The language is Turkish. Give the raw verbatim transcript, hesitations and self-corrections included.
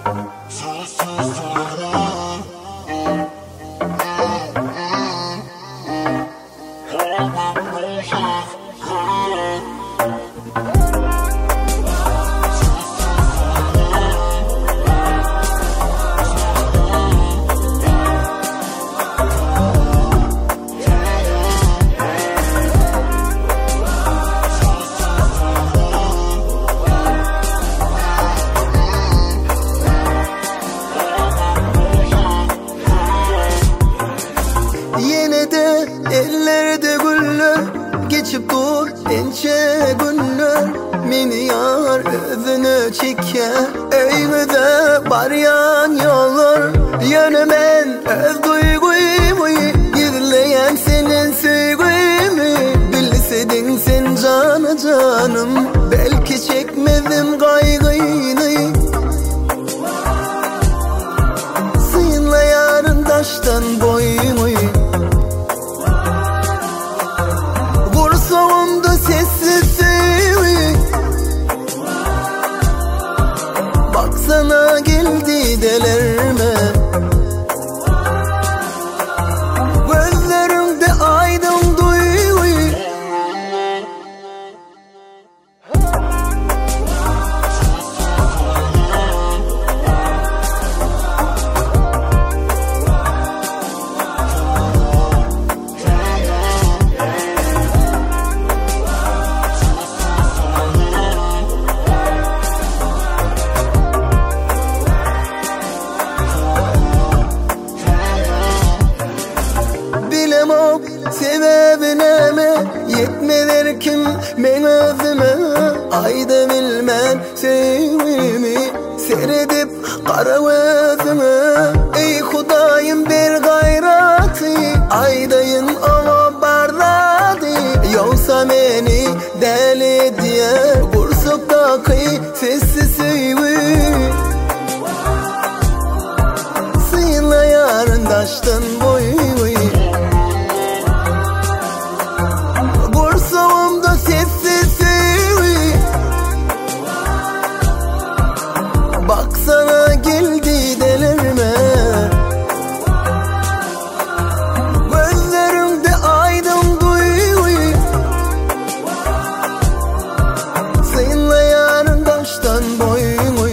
Yine de ellerde güller geçip dur ince günler. Meni yar özünü çeker öymüde baryan yollar. Yönümen öz duyguyu gizleyen senin sevgimi. Bilsedin sen canı canım, belki çekmedim kaygıyını. Sıyınla yarın taştan boyumu. Vursağımda sessiz sevgi. Baksana geldi delerime. Gözlerimde aydın duygu. Bilemem sebebine mi yetmeler kim ben özüme. Ayda bilmem sevgimi seyredip kara gözüme. Ey Hudayım bir gayratı, aydayın ama bardadı. Yoksa beni deli diye Bursuk'taki sessiz sevgi. Sıyınla yarın taştan boyu. Bursağımda sessiz sevgi. Baksana geldi delerime. Gözlerimde aydın duygu. Seninle yarın taştan boyun.